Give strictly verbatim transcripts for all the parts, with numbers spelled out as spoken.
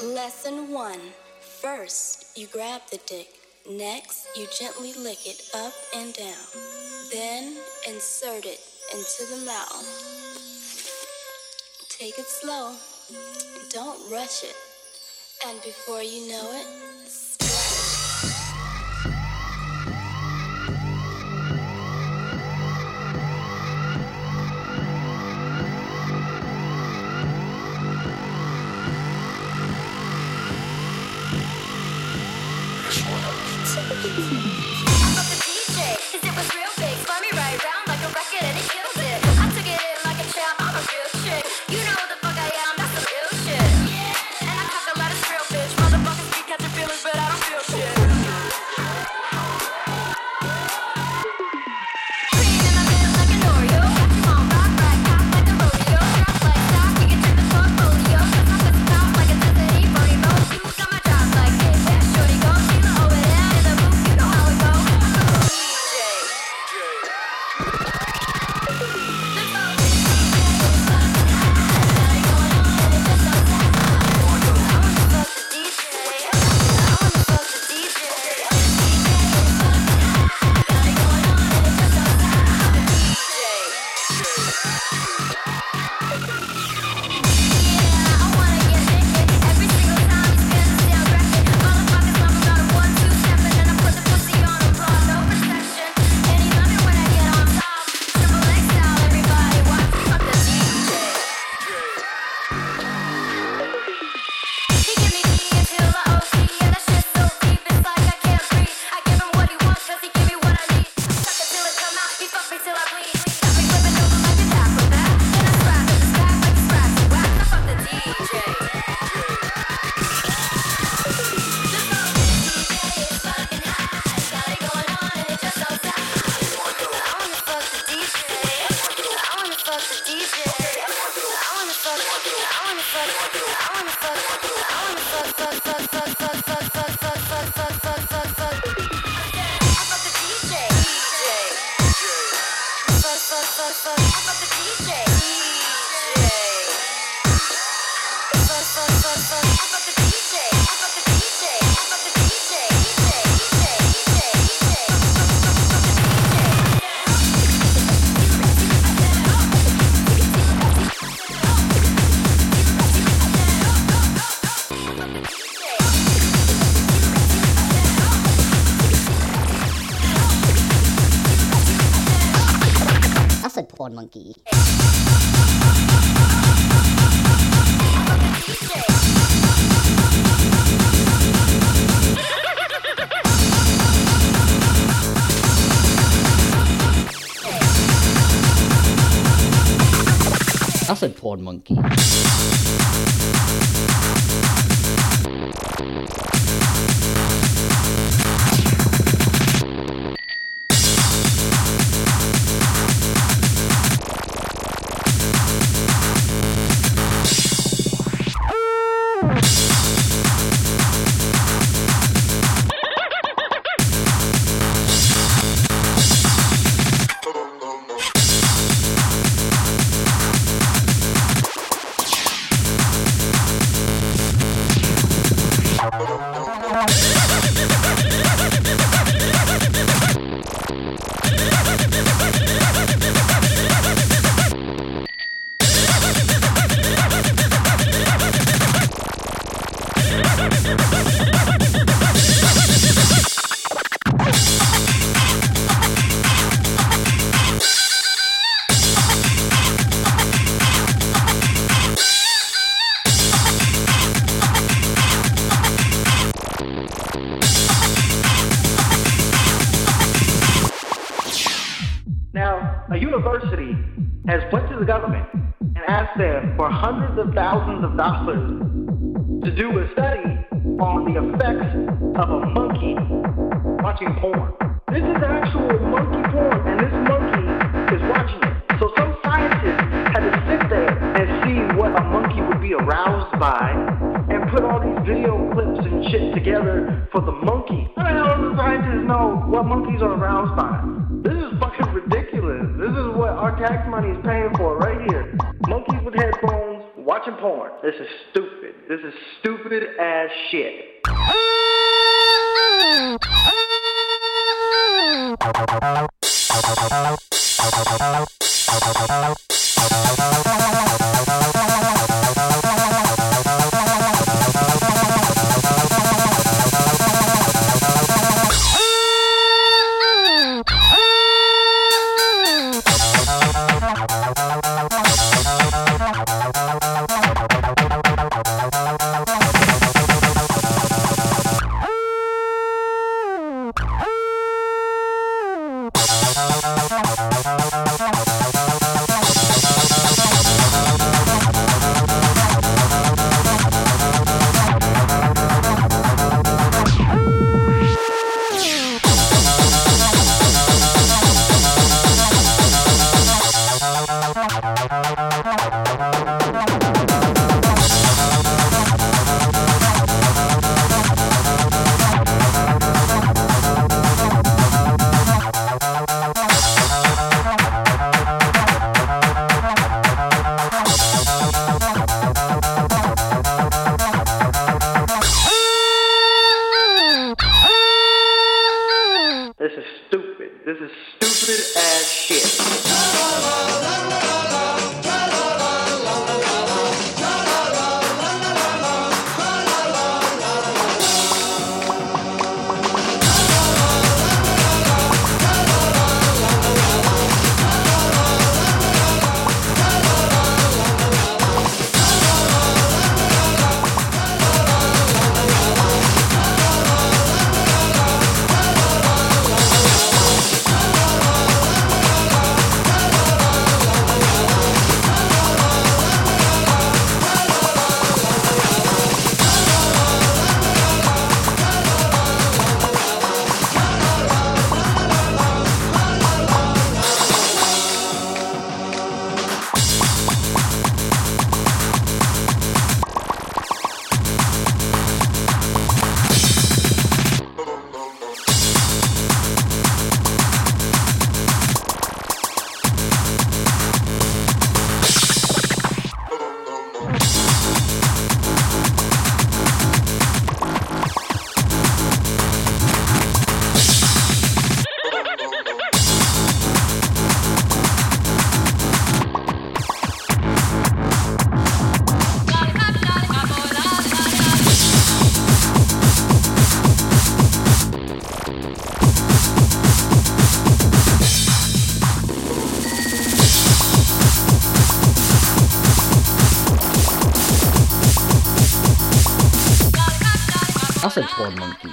Lesson one. First, you grab the dick. Next, you gently lick it up and down. Then, insert it into the mouth. Take it slow. Don't rush it. And before you know it, Porn monkey. I said porn monkey. Now, a university has went to the government and asked them for hundreds of thousands of dollars to do a study on the effects of a monkey watching porn. This is actual monkey porn, and this monkey is watching it. So some scientists had to sit there and see what a monkey would be aroused by and put all these video clips and shit together for the monkey. How the hell do the scientists know what monkeys are aroused by? This is fucking ridiculous. This is what our tax money is paying for right here. Monkeys with headphones watching porn. This is stupid. This is stupid as shit. Acid Porn Monkey.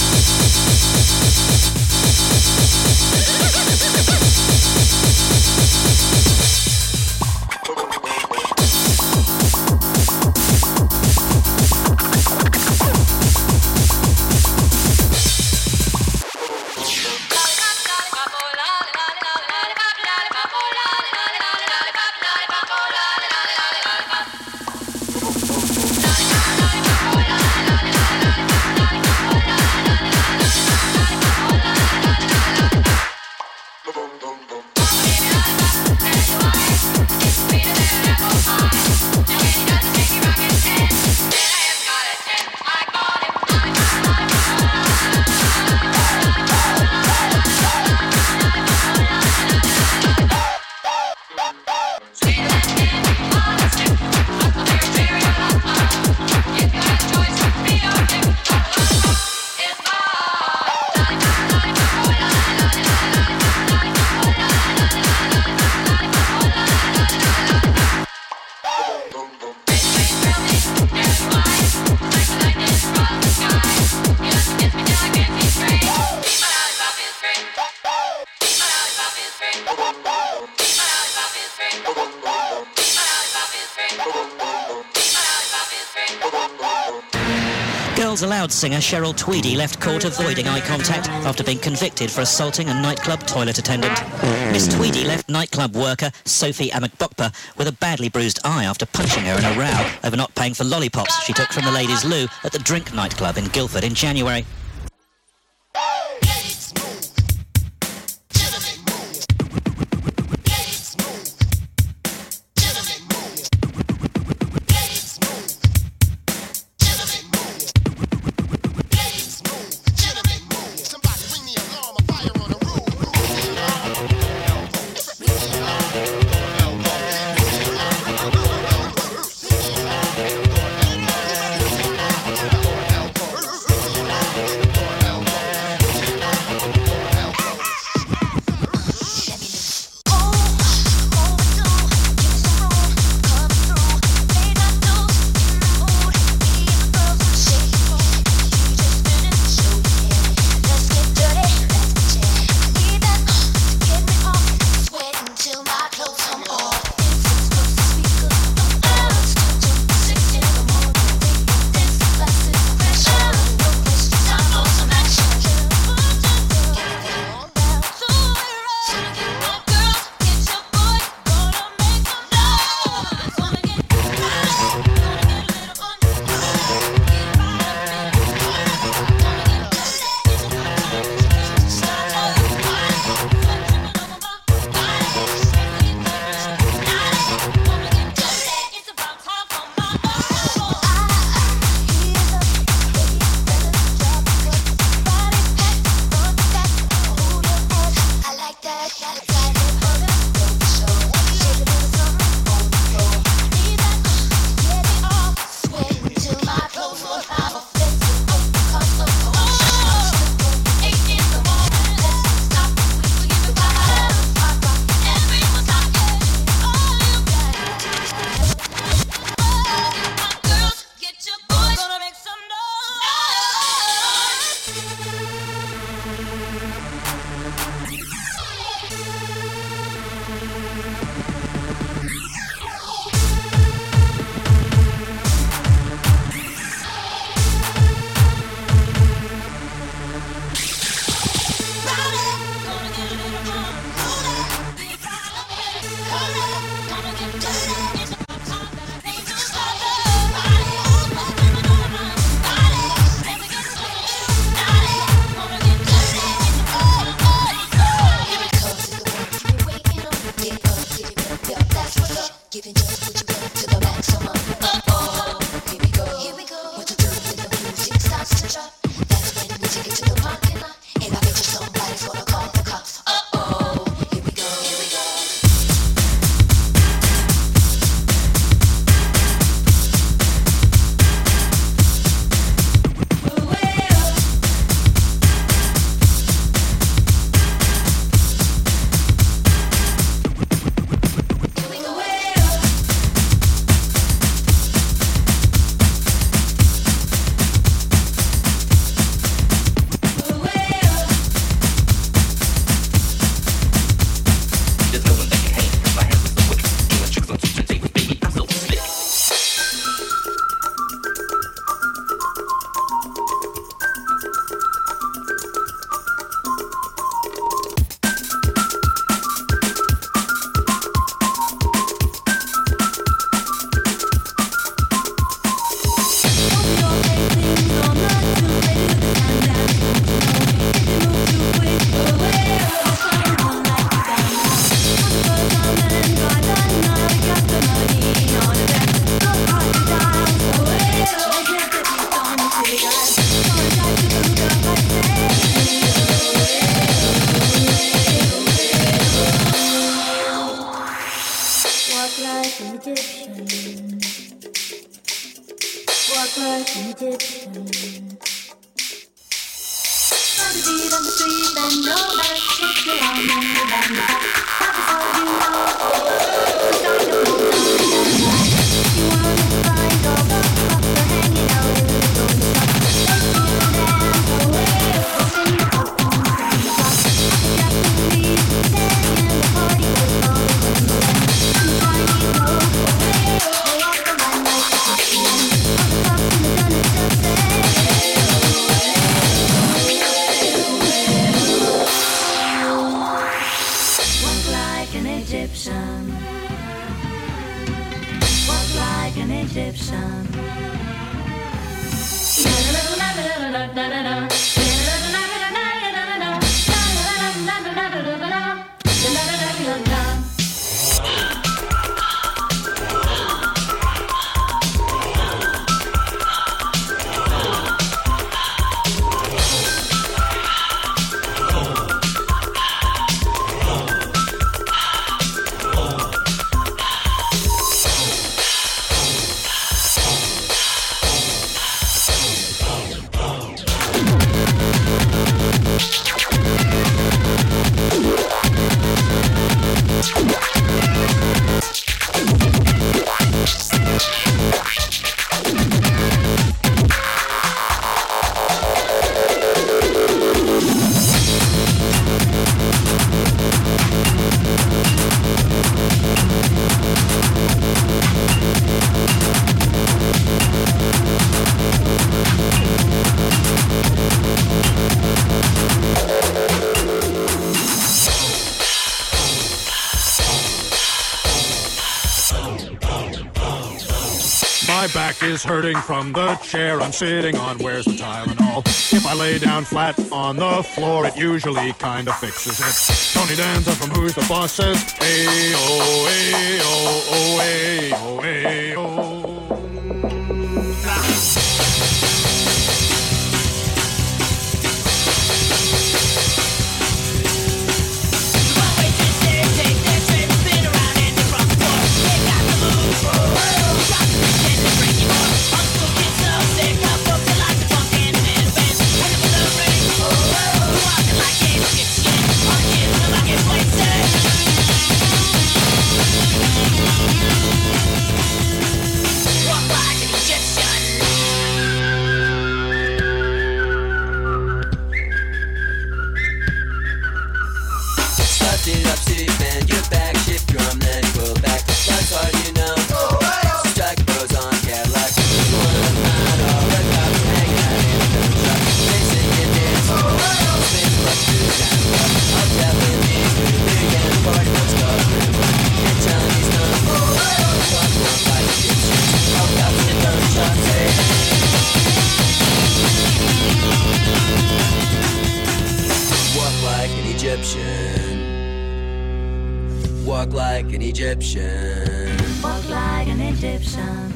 Girls Aloud singer Cheryl Tweedy left court avoiding eye contact after being convicted for assaulting a nightclub toilet attendant. Miss Tweedy left nightclub worker Sophie Amakbokpa with a badly bruised eye after punching her in a row over not paying for lollipops she took from the ladies' loo at the Drink nightclub in Guildford in January. My back is hurting from the chair I'm sitting on. Where's the Tylenol? If I lay down flat on the floor, it usually kind of fixes it. Tony Danza from Who's the Boss says, Ayo, ayo, oh, ayo, ayo. Walk like an Egyptian. Walk like an Egyptian.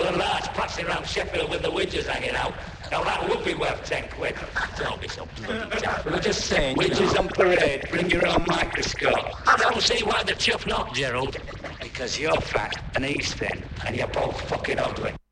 with a large passing around Sheffield with the widgers hanging out. Now that would be worth ten quid. Don't be so bloody daft. We're just saying, widgers on parade, bring your own microscope. I don't see why the chuff not, Gerald. Because you're fat and he's thin and you're both fucking ugly.